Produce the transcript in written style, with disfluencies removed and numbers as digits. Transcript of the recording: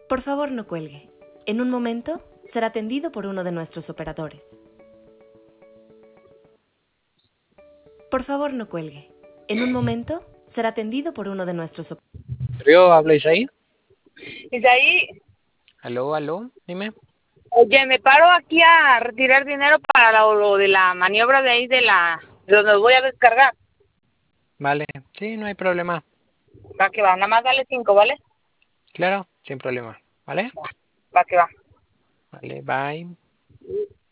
Por favor, no cuelgue. En un momento será atendido por uno de nuestros operadores. Por favor, no cuelgue. En un momento será atendido por uno de nuestros operadores. Río, ¿habla Isaí? Isaí, Aló, aló, dime. oye, me paro aquí a retirar dinero para lo de la maniobra de ahí de donde voy a descargar. Vale, sí, no hay problema. Va que va, nada más dale 5, ¿vale? Claro, sin problema. ¿Vale? Va que va. Vale, bye.